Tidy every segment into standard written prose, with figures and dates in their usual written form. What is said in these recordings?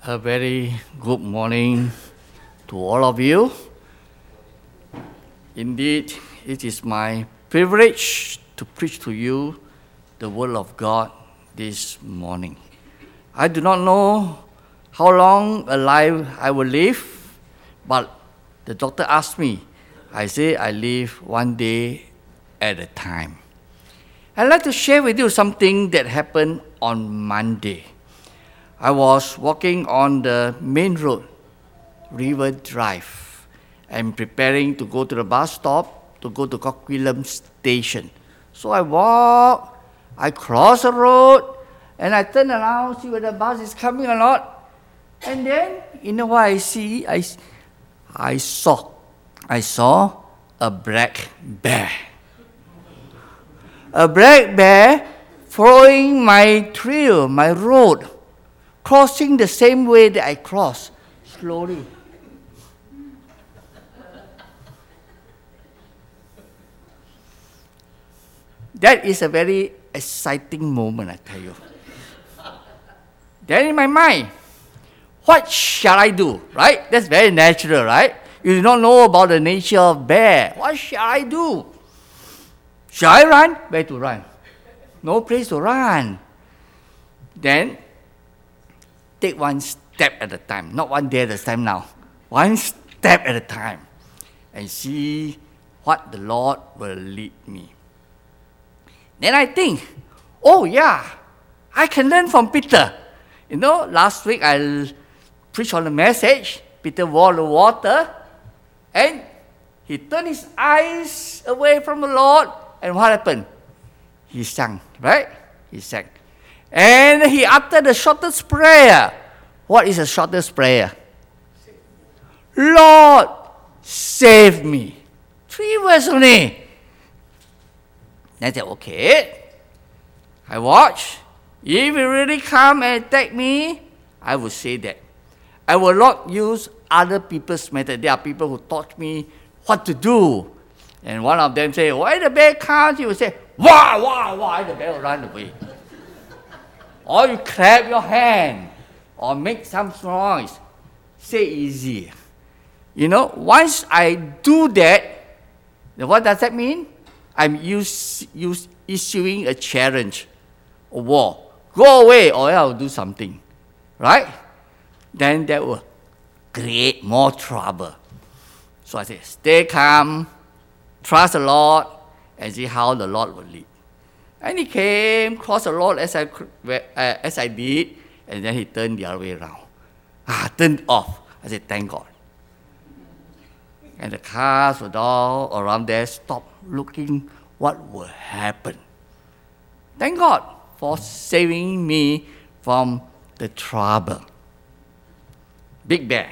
A very good morning to all of you. Indeed, it is my privilege to preach to you the Word of God this morning. I do not know how long alive I will live, but the doctor asked me. I say I live one day at a time. I'd like to share with you something that happened on Monday. I was walking on the main road, River Drive, and preparing to go to the bus stop to go to Coquitlam Station. So I walk, I cross the road, and I turn around, see whether the bus is coming or not. And then, you know what I see? I saw a black bear. A black bear following my trail, my road, crossing the same way that I crossed, slowly. That is a very exciting moment, I tell you. Then in my mind, what shall I do, right? That's very natural, right? You do not know about the nature of bear. What shall I do? Shall I run? Where to run? No place to run. Then, take one step at a time, not one day at a time now. One step at a time, and see what the Lord will lead me. Then I think, oh yeah, I can learn from Peter. You know, last week I preached on the message. Peter walked the water, and he turned his eyes away from the Lord, and what happened? He sang, right? He sang. And he uttered the shortest prayer. What is the shortest prayer? Lord, save me. 3 words only. I said, okay. I watch. If you really come and attack me, I will say that. I will not use other people's method. There are people who taught me what to do. And one of them say, why the bear comes? He will say, wah, wah, wah, and the bear will run away. Or you clap your hand, or make some noise. Say easy. You know, once I do that, then what does that mean? I'm issuing a challenge, a war. Go away, or I'll do something. Right? Then that will create more trouble. So I say, stay calm, trust the Lord, and see how the Lord will lead. And he came, crossed the road as I did, and then he turned the other way around. Turned off. I said, thank God. And the cars were all around there, stopped looking what will happen. Thank God for saving me from the trouble. Big bear.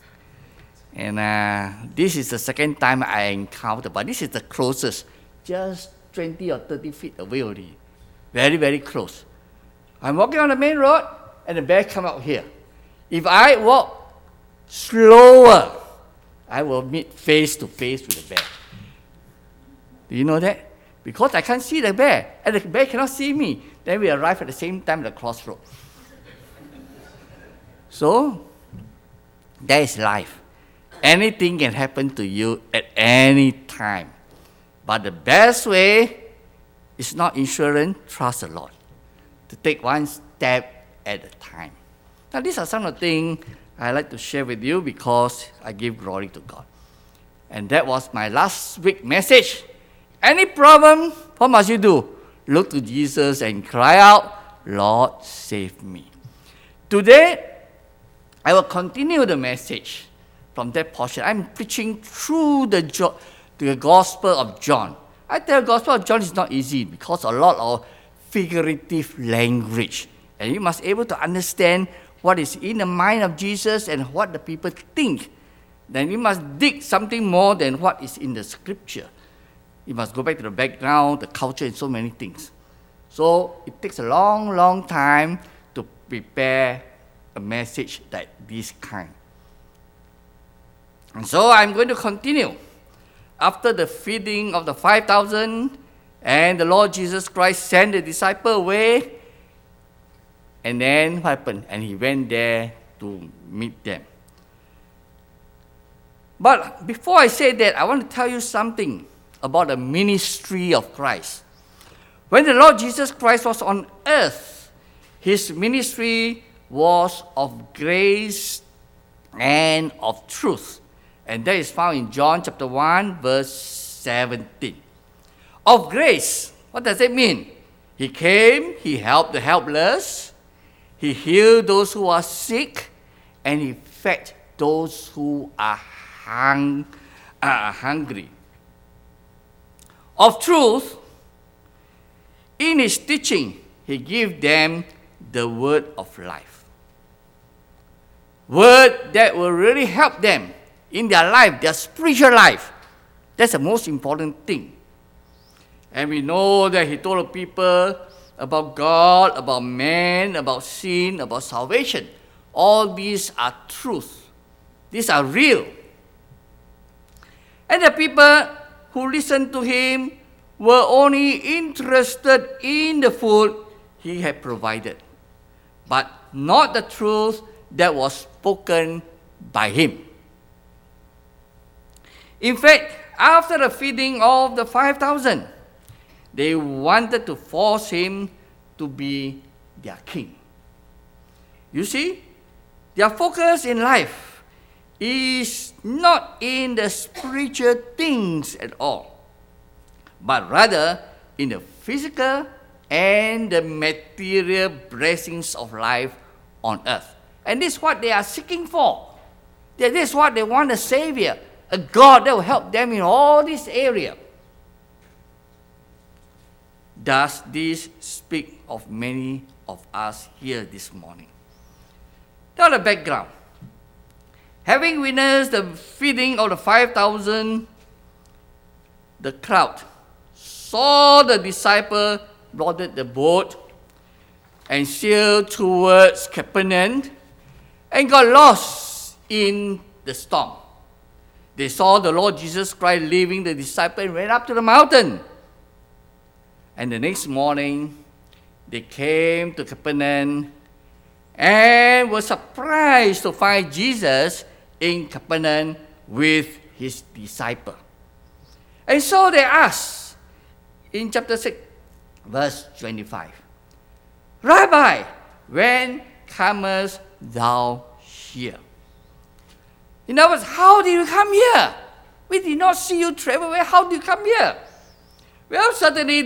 And this is the second time I encountered, but this is the closest, just 20 or 30 feet away already. Very, very close. I'm walking on the main road, and the bear come out here. If I walk slower, I will meet face to face with the bear. Do you know that? Because I can't see the bear, and the bear cannot see me. Then we arrive at the same time at the crossroad. So, that is life. Anything can happen to you at any time. But the best way is not insurance, trust the Lord. To take one step at a time. Now, these are some of the things I like to share with you because I give glory to God. And that was my last week message. Any problem, what must you do? Look to Jesus and cry out, Lord, save me. Today, I will continue the message from that portion. I'm preaching through the Gospel of John. I tell the Gospel of John is not easy because a lot of figurative language. And you must be able to understand what is in the mind of Jesus and what the people think. Then you must dig something more than what is in the scripture. You must go back to the background, the culture, and so many things. So it takes a long, long time to prepare a message like this kind. And so I'm going to continue. After the feeding of the 5,000, and the Lord Jesus Christ sent the disciple away, and then what happened? And he went there to meet them. But before I say that, I want to tell you something about the ministry of Christ. When the Lord Jesus Christ was on earth, his ministry was of grace and of truth. And that is found in John chapter 1, verse 17. Of grace, what does it mean? He came, he helped the helpless, he healed those who are sick, and he fed those who are hungry. Of truth, in his teaching, he gave them the word of life. Word that will really help them in their life, their spiritual life. That's the most important thing. And we know that he told the people about God, about man, about sin, about salvation. All these are truth. These are real. And the people who listened to him were only interested in the food he had provided, but not the truth that was spoken by him. In fact, after the feeding of the 5,000, they wanted to force him to be their king. You see, their focus in life is not in the spiritual things at all, but rather in the physical and the material blessings of life on earth. And this is what they are seeking for. This is what they want, a Savior, a God that will help them in all this area. Does this speak of many of us here this morning? Now the background. Having witnessed the feeding of the 5,000, the crowd saw the disciple boarded the boat and sailed towards Capernaum and got lost in the storm. They saw the Lord Jesus Christ leaving the disciple and went up to the mountain. And the next morning, they came to Capernaum and were surprised to find Jesus in Capernaum with his disciple. And so they asked in chapter 6, verse 25, Rabbi, when comest thou here? In other words, how did you come here? We did not see you travel away. How did you come here? Well, certainly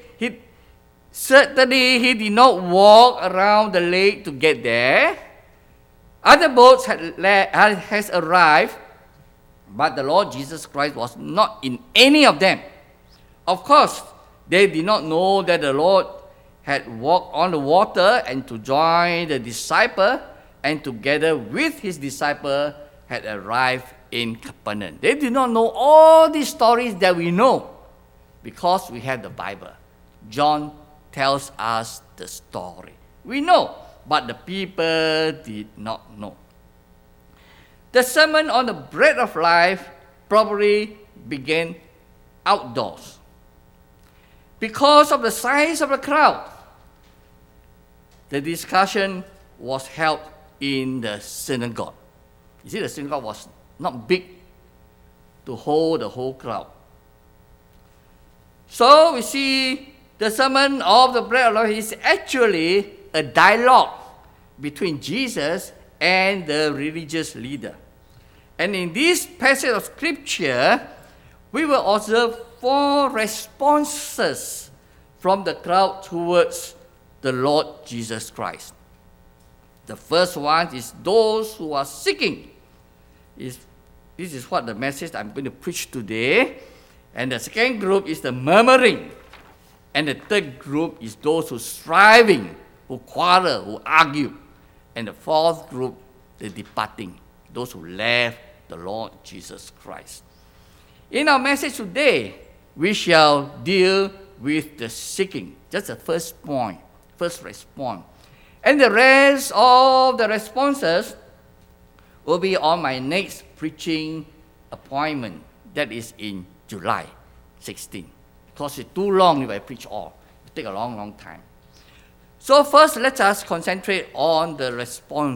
he did not walk around the lake to get there. Other boats has arrived, but the Lord Jesus Christ was not in any of them. Of course, they did not know that the Lord had walked on the water and to join the disciple, and together with his disciple had arrived in Capernaum. They did not know all these stories that we know because we have the Bible. John tells us the story. We know, but the people did not know. The sermon on the bread of life probably began outdoors. Because of the size of the crowd, the discussion was held in the synagogue. You see, the synagogue was not big to hold the whole crowd. So we see the sermon of the bread of life is actually a dialogue between Jesus and the religious leader. And in this passage of scripture, we will observe 4 responses from the crowd towards the Lord Jesus Christ. The first one is those who are seeking. This is what the message I'm going to preach today. And the second group is the murmuring. And the third group is those who striving, who quarrel, who argue. And the fourth group, the departing, those who left the Lord Jesus Christ. In our message today, we shall deal with the seeking. Just the first point, first response. And the rest of the responses will be on my next preaching appointment. That is in July 16. Because it's too long if I preach all. It take a long, long time. So first, let us concentrate on the response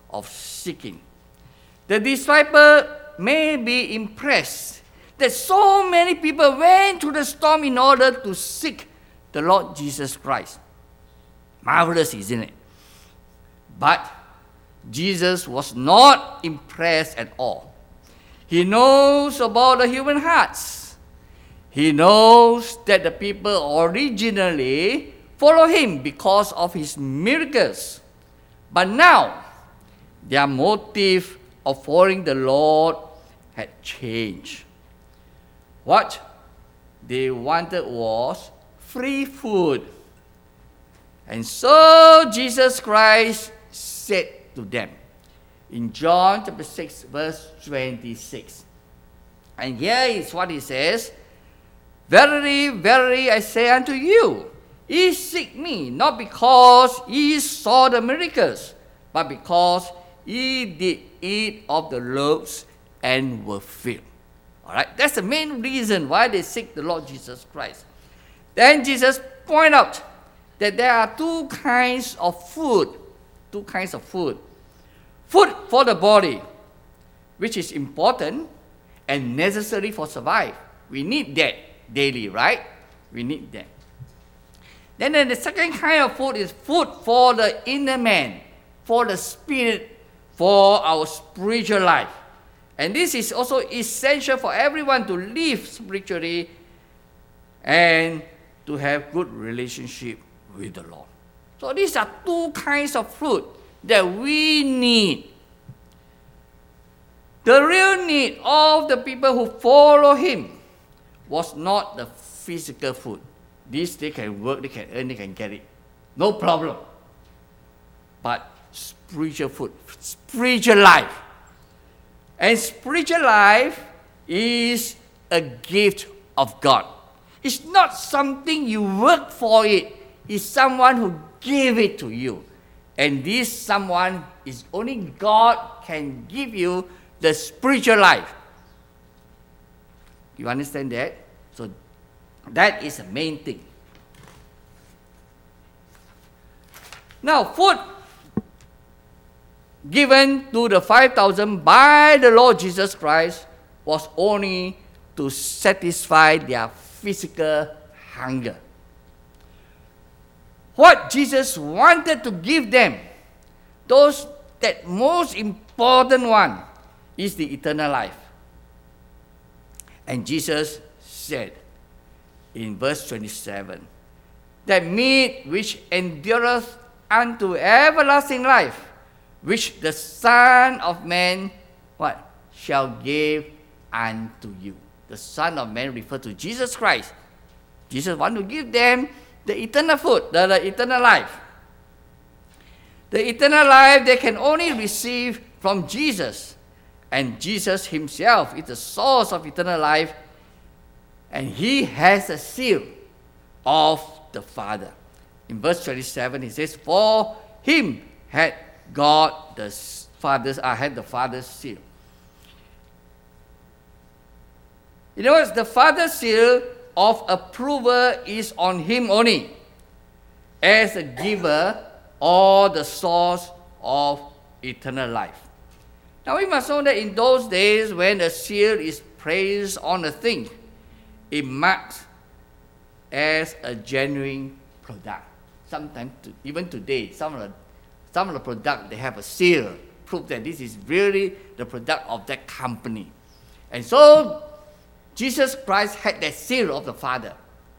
of seeking. The disciple may be impressed that so many people went to the storm in order to seek the Lord Jesus Christ. Marvelous, isn't it? But Jesus was not impressed at all. He knows about the human hearts. He knows that the people originally follow him because of his miracles. But now, their motive of following the Lord had changed. What they wanted was free food. And so Jesus Christ said to them in John chapter 6, verse 26. And here is what he says, "Verily, verily, I say unto you, ye seek me, not because ye saw the miracles, but because ye did eat of the loaves and were filled." All right, that's the main reason why they seek the Lord Jesus Christ. Then Jesus pointed out that there are two kinds of food. Food for the body, which is important and necessary for survive. We need that daily, right? We need that. Then the second kind of food is food for the inner man, for the spirit, for our spiritual life. And this is also essential for everyone to live spiritually and to have good relationship with the Lord. So these are two kinds of food that we need. The real need of the people who follow him was not the physical food. This they can work, they can earn, they can get it. No problem. But spiritual food, spiritual life. And spiritual life is a gift of God. It's not something you work for it. It's someone who gave it to you. And this someone is only God can give you the spiritual life. You understand that? So that is the main thing. Now, food given to the 5,000 by the Lord Jesus Christ was only to satisfy their physical hunger. What Jesus wanted to give them, that most important one, is the eternal life. And Jesus said in verse 27, that meat which endureth unto everlasting life, which the Son of Man, what? Shall give unto you. The Son of Man refers to Jesus Christ. Jesus wants to give them the eternal food, the eternal life. The eternal life they can only receive from Jesus. And Jesus himself is the source of eternal life. And he has a seal of the Father. In verse 27 he says, "For him had God the Father's, had the Father's seal." In other words, the Father's seal of approval is on him only, as a giver or the source of eternal life. Now we must know that in those days when a seal is placed on a thing, it marks as a genuine product. Sometimes, even today, some of the product, they have a seal, proof that this is really the product of that company. And so, Jesus Christ had that seal of the Father.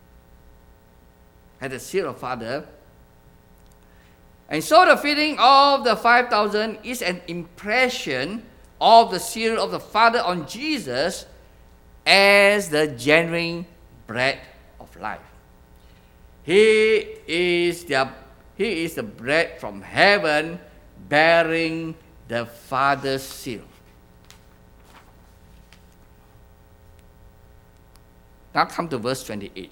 Had the seal of Father. And so the feeding of the 5,000 is an impression of the seal of the Father on Jesus as the genuine bread of life. He is the bread from heaven bearing the Father's seal. Now come to verse 28.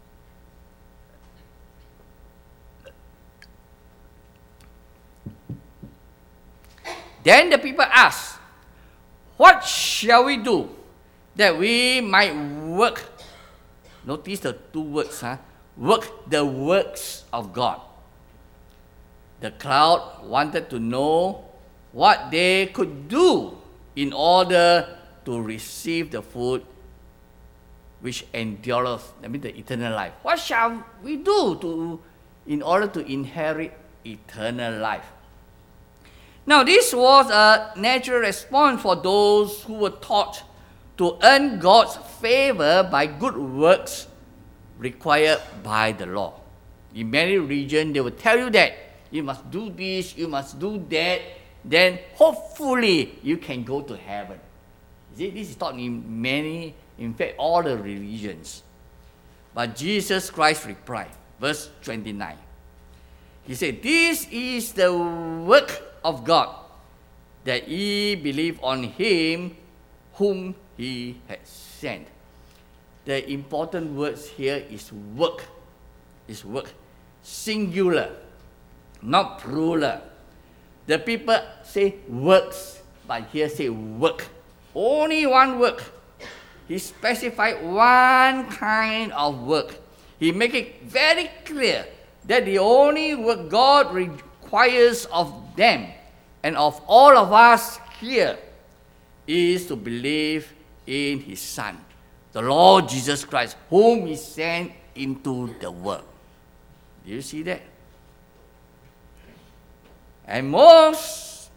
Then the people asked, "What shall we do that we might work?" Notice the two words, work the works of God. The crowd wanted to know what they could do in order to receive the food which endureth, that means the eternal life. What shall we do in order to inherit eternal life? Now, this was a natural response for those who were taught to earn God's favor by good works required by the law. In many regions, they will tell you that you must do this, you must do that, then hopefully you can go to heaven. See, this is taught in fact, all the religions. But Jesus Christ replied, verse 29. He said, "This is the work of God, that ye believe on him whom he had sent." The important words here is work. Is work. Singular, not plural. The people say works, but here say work. Only one work. He specified one kind of work. He make it very clear that the only work God requires of them and of all of us here is to believe in his Son, the Lord Jesus Christ, whom he sent into the world. Do you see that? And most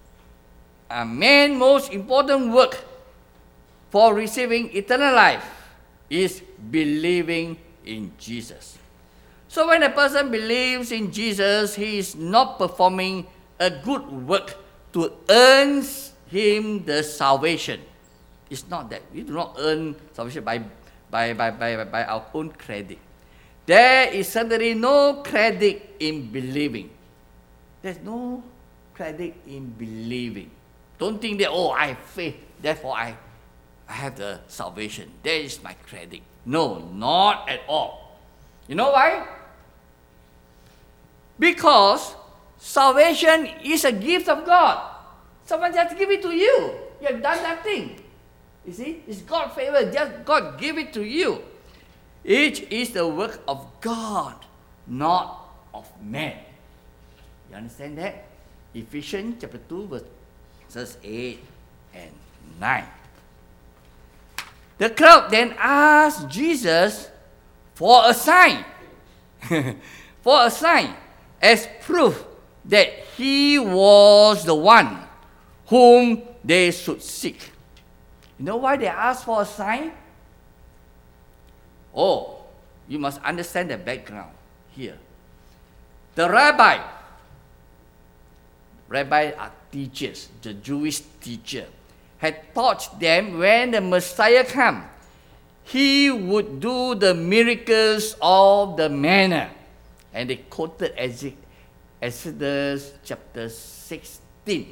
important work for receiving eternal life is believing in Jesus. So when a person believes in Jesus, he is not performing a good work to earn him the salvation. It's not that. We do not earn salvation by our own credit. There is certainly no credit in believing. There's no credit in believing. Don't think that, I have faith, therefore I have the salvation. That is my credit. No, not at all. You know why? Because salvation is a gift of God. Someone just give it to you. You have done nothing. You see, it's God's favor. Just God give it to you. It is the work of God, not of man. You understand that? Ephesians chapter 2, verses 8 and 9. The crowd then asked Jesus for a sign. For a sign, as proof that he was the one whom they should seek. You know why they asked for a sign? Oh, you must understand the background here. The rabbi are teachers, the Jewish teacher, had taught them when the Messiah come, he would do the miracles of the manna. And they quoted Exodus chapter 16.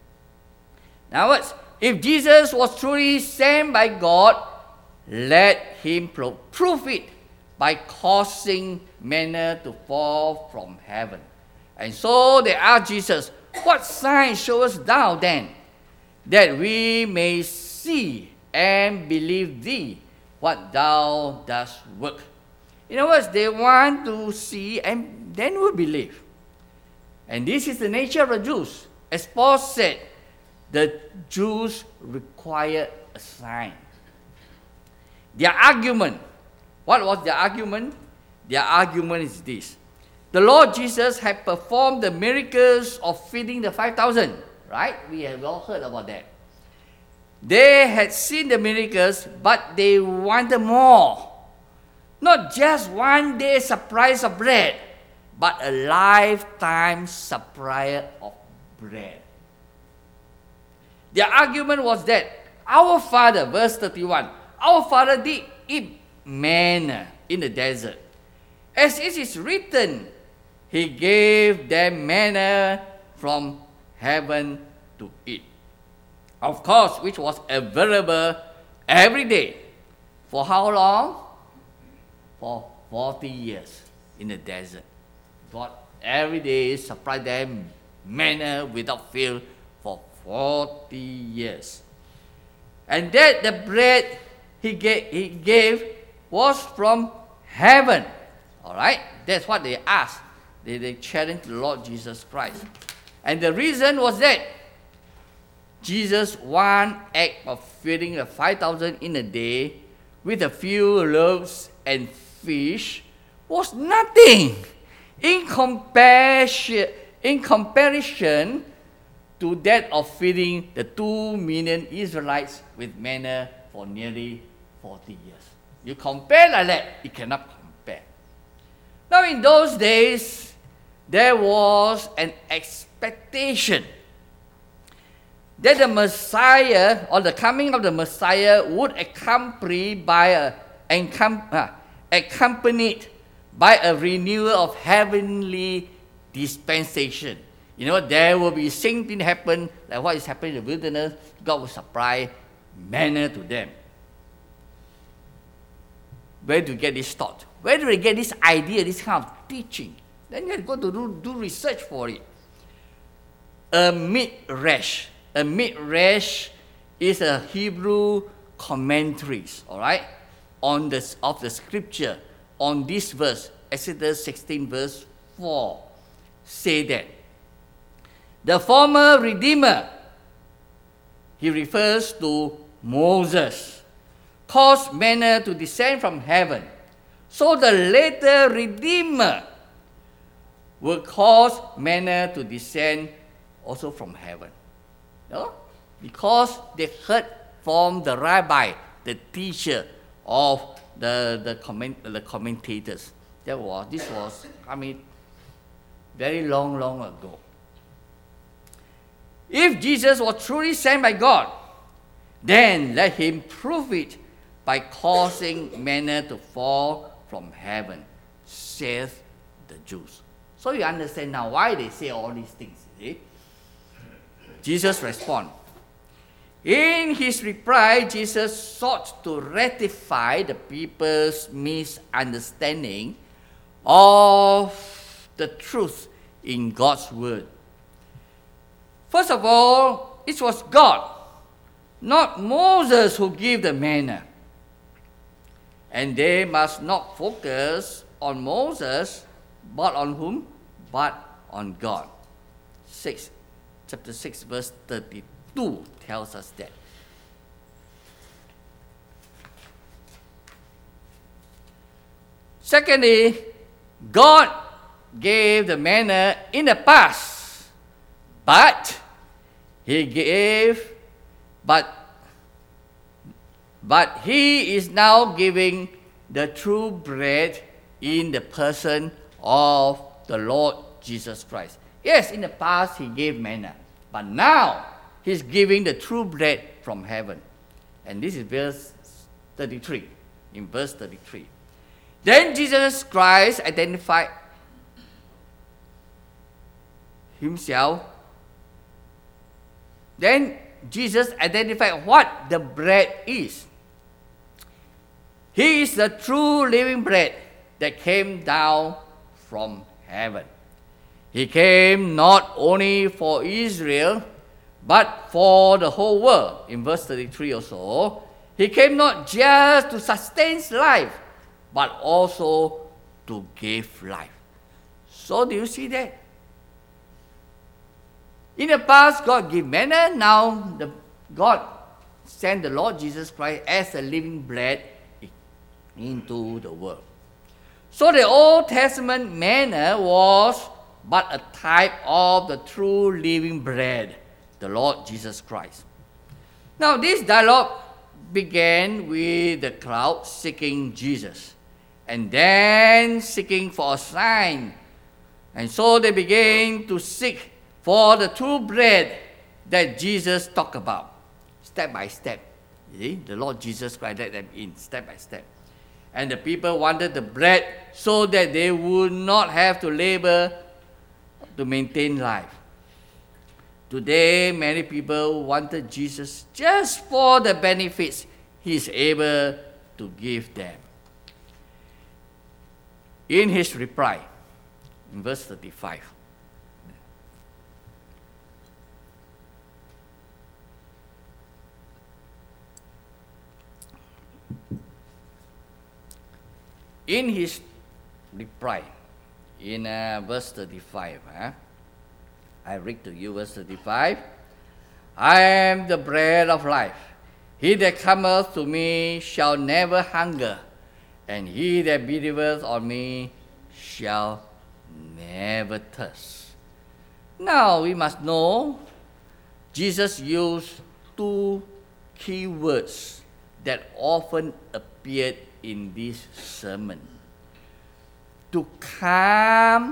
Now, if Jesus was truly sent by God, let him prove it by causing manna to fall from heaven. And so they asked Jesus, "What sign show us thou then, that we may see and believe thee, what thou dost work?" In other words, they want to see and then will believe. And this is the nature of the Jews. As Paul said, the Jews require a sign. Their argument, what was their argument? Their argument is this. The Lord Jesus had performed the miracles of feeding the 5,000, right? We have all heard about that. They had seen the miracles, but they wanted more. Not just one day supply of bread, but a lifetime supply of bread. Their argument was that our father, verse 31, our father did eat manna in the desert. As it is written, he gave them manna from heaven to eat. Of course, which was available every day. For how long? For 40 years in the desert. God every day supplied them manna without fail for 40 years. And that the bread he gave was from heaven. All right? That's what they asked. They challenged the Lord Jesus Christ. And the reason was that Jesus' one act of feeding the 5,000 in a day with a few loaves and fish was nothing in comparison to that of feeding the 2 million Israelites with manna for nearly 40 years. You compare like that, you cannot compare. Now in those days, there was an expectation that the Messiah, or the coming of the Messiah, would accompanied by a renewal of heavenly dispensation. You know, there will be same thing happen, like what is happening in the wilderness. God will supply manna to them. Where do you get this thought? Where do they get this idea, this kind of teaching? Then you have to go to do research for it. A midrash. A midrash is a Hebrew commentaries, all right, of the scripture on this verse, Exodus 16 verse 4, say that the former Redeemer, he refers to Moses, caused manna to descend from heaven. So the later Redeemer will cause manna to descend also from heaven. No? Because they heard from the rabbi, the teacher of the commentators. This was very long ago. If Jesus was truly sent by God, then let him prove it by causing manna to fall from heaven, saith the Jews. So you understand now why they say all these things. See? Jesus responds. In his reply, Jesus sought to rectify the people's misunderstanding of the truth in God's word. First of all, it was God, not Moses, who gave the manna. And they must not focus on Moses, but on whom? But on God. Chapter 6, verse 32 tells us that. Secondly, God gave the manna in the past, but He is now giving the true bread in the person of the Lord Jesus Christ. Yes, in the past He gave manna, but now He's giving the true bread from heaven. And this is verse 33. In verse 33. Then Jesus Christ identified Himself. Then Jesus identified what the bread is. He is the true living bread that came down from heaven. He came not only for Israel, but for the whole world. In verse 33 also, He came not just to sustain life, but also to give life. So do you see that? In the past, God gave manna. Now, God sent the Lord Jesus Christ as a living bread into the world. So the Old Testament manna was but a type of the true living bread, the Lord Jesus Christ. Now, this dialogue began with the crowd seeking Jesus, and then seeking for a sign. And so they began to seek for the true bread that Jesus talked about, step by step. You see, the Lord Jesus Christ led them in step by step. And the people wanted the bread so that they would not have to labor to maintain life. Today, many people wanted Jesus just for the benefits He is able to give them. In His reply, in verse 35, in His reply, in verse 35, I read to you verse 35. I am the bread of life. He that cometh to me shall never hunger, and he that believeth on me shall never thirst. Now we must know Jesus used two key words that often appeared in this sermon. To come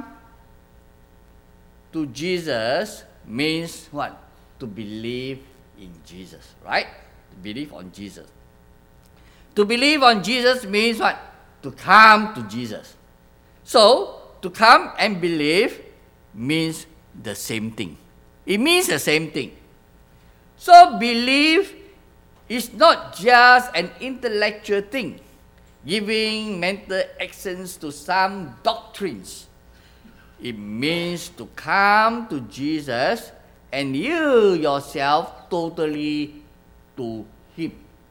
to Jesus means what? To believe in Jesus, right? To believe on Jesus. To believe on Jesus means what? To come to Jesus. So, to come and believe means the same thing. It means the same thing. So, belief is not just an intellectual thing, giving mental accents to some doctrines. It means to come to Jesus and yield yourself totally to Him.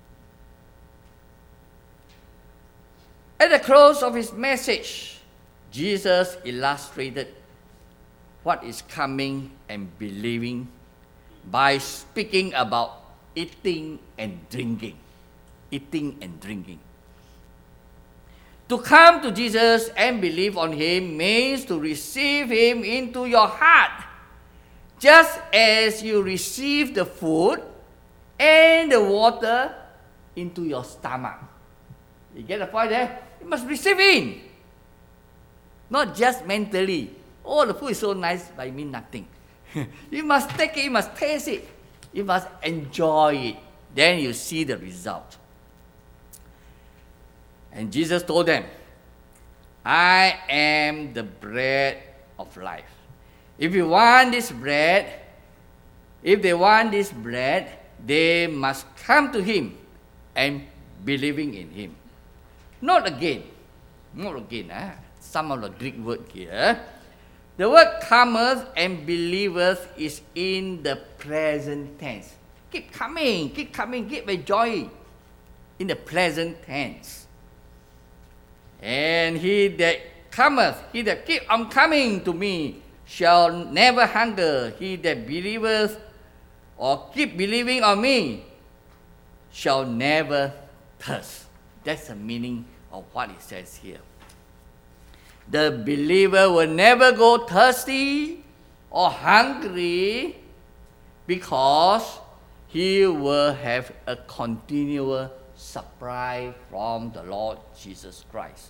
At the close of his message, Jesus illustrated what is coming and believing by speaking about eating and drinking. Eating and drinking. To come to Jesus and believe on Him means to receive Him into your heart, just as you receive the food and the water into your stomach. You get the point there? You must receive in. Not just mentally. Oh, the food is so nice, but it means nothing. You must take it, you must taste it. You must enjoy it. Then you see the result. And Jesus told them, I am the bread of life. If they want this bread, they must come to Him and believing in Him. Not again. Some of the Greek word here. The word cometh and believeth is in the present tense. Keep coming, keep enjoying. In the present tense. And he that cometh, he that keep on coming to me, shall never hunger. He that believeth or keep believing on me shall never thirst. That's the meaning of what it says here. The believer will never go thirsty or hungry because he will have a continual supply from the Lord Jesus Christ.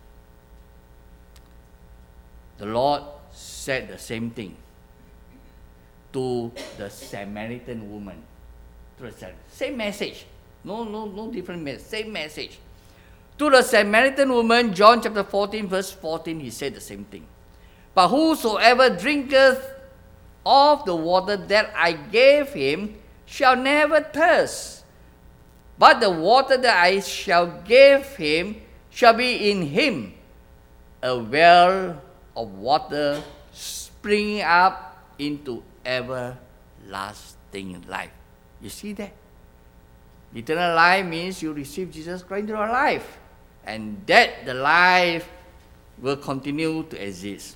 The Lord said the same thing to the Samaritan woman. Same message. No different message. Same message. To the Samaritan woman, John chapter 14, verse 14, he said the same thing. But whosoever drinketh of the water that I gave him shall never thirst. But the water that I shall give him shall be in him a well of water springing up into everlasting life. You see that? Eternal life means you receive Jesus Christ into your life. And that the life will continue to exist.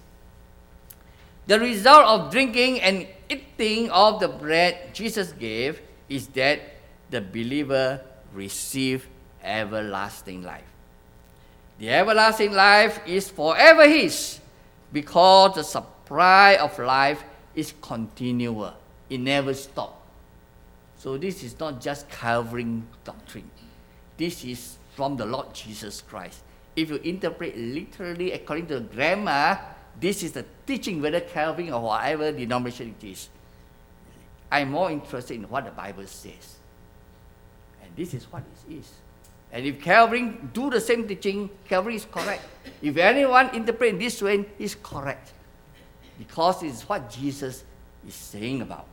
The result of drinking and eating of the bread Jesus gave is that the believer receive everlasting life. The everlasting life is forever his because the supply of life is continual. It never stops. So this is not just Calvary doctrine. This is from the Lord Jesus Christ. If you interpret literally according to the grammar, this is the teaching, whether Calvin or whatever denomination it is. I'm more interested in what the Bible says. And this is what it is. And if Calvin do the same teaching, Calvin is correct. If anyone interpret in this way, he's correct. Because it's what Jesus is saying about.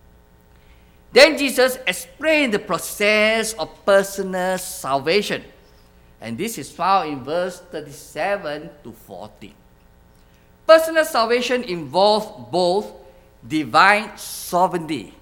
Then Jesus explained the process of personal salvation. And this is found in verse 37 to 40. Personal salvation involves both divine sovereignty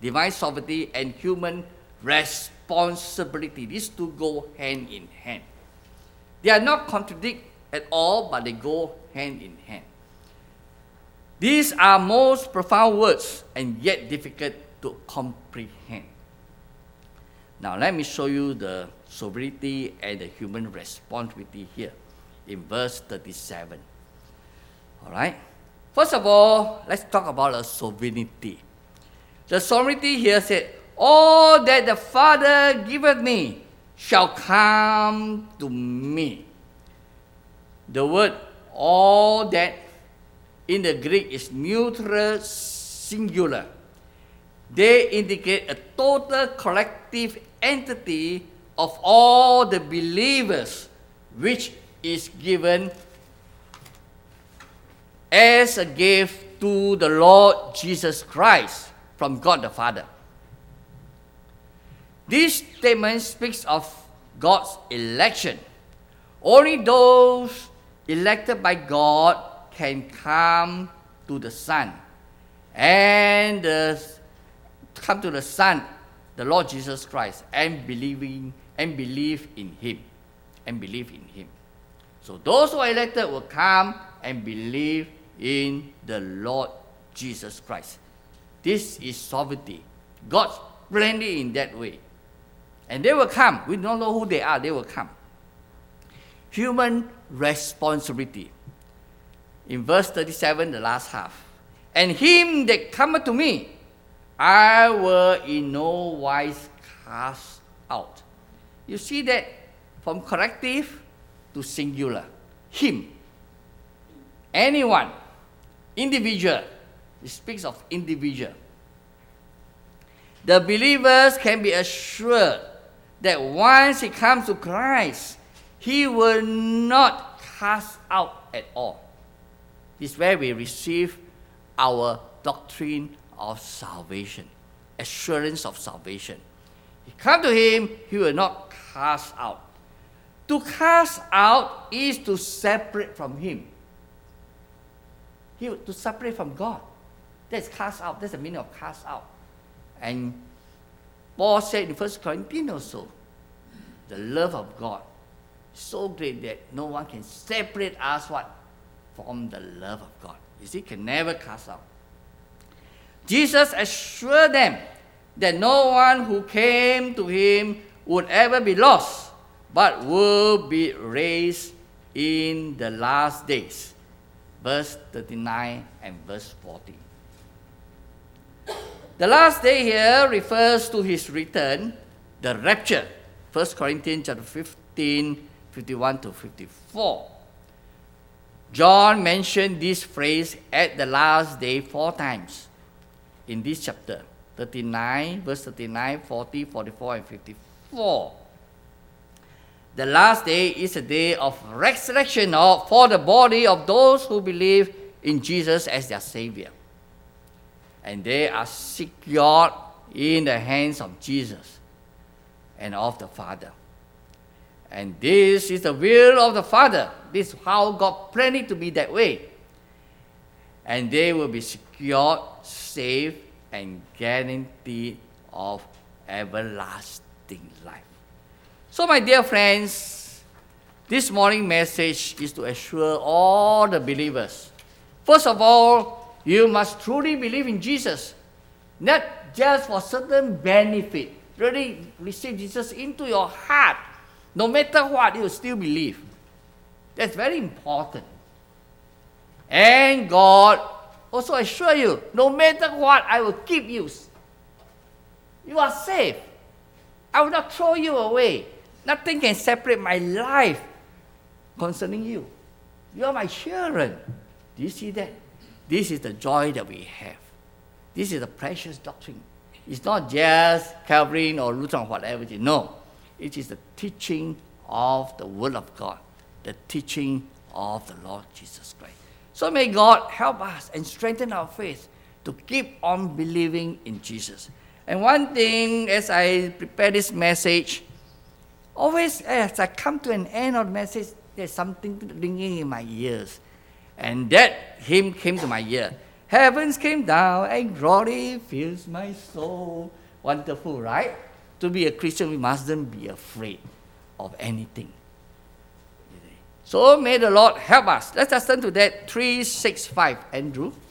and human responsibility. These two go hand in hand. They are not contradict at all, but they go hand in hand. These are most profound words and yet difficult to comprehend. Now let me show you the sovereignty and the human responsibility here in verse 37. All right? First of all, let's talk about the sovereignty. The sovereignty here said, all that the Father giveth me shall come to me. The word all that in the Greek is neutral singular. They indicate a total collective entity of all the believers, which is given as a gift to the Lord Jesus Christ from God the Father. This statement speaks of God's election. Only those elected by God can come to the Son, and come to the Son, the Lord Jesus Christ, and believe in Him. So those who are elected will come and believe in the Lord Jesus Christ. This is sovereignty. God's planned it in that way. And they will come. We don't know who they are. They will come. Human responsibility. In verse 37, the last half. And him that cometh to me, I will in no wise cast out. You see that from collective to singular. Him. Anyone. Individual. It speaks of individual. The believers can be assured that once he comes to Christ, he will not cast out at all. This is where we receive our doctrine of salvation, assurance of salvation. You come to him, he will not cast out. To cast out is to separate from him. To separate from God. That's cast out. That's the meaning of cast out. And Paul said in 1 Corinthians also, the love of God is so great that no one can separate us from the love of God. You see, can never cast out. Jesus assured them that no one who came to him would ever be lost, but will be raised in the last days. Verse 39 and verse 40. The last day here refers to his return, the rapture. 1 Corinthians chapter 15, 51 to 54. John mentioned this phrase at the last day 4 times in this chapter. 39, verse 39, 40, 44, and 54. The last day is a day of resurrection for the body of those who believe in Jesus as their Savior. And they are secured in the hands of Jesus and of the Father. And this is the will of the Father. This is how God planned it to be that way. And they will be secured, saved, and guaranteed of everlasting life. So my dear friends, this morning message is to assure all the believers. First of all, you must truly believe in Jesus, not just for certain benefit. Really receive Jesus into your heart. No matter what, you will still believe. That's very important. And God also assure you, no matter what, I will keep you. You are safe. I will not throw you away. Nothing can separate my life concerning you. You are my children. Do you see that? This is the joy that we have. This is the precious doctrine. It's not just Calvary or Lutheran or whatever. No. It is the teaching of the Word of God. The teaching of the Lord Jesus Christ. So may God help us and strengthen our faith to keep on believing in Jesus. And one thing, as I prepare this message, always as I come to an end of the message, there's something ringing in my ears. And that hymn came to my ear. Heavens came down and glory fills my soul. Wonderful, right? To be a Christian, we mustn't be afraid of anything. So may the Lord help us. Let's turn to that 365, Andrew.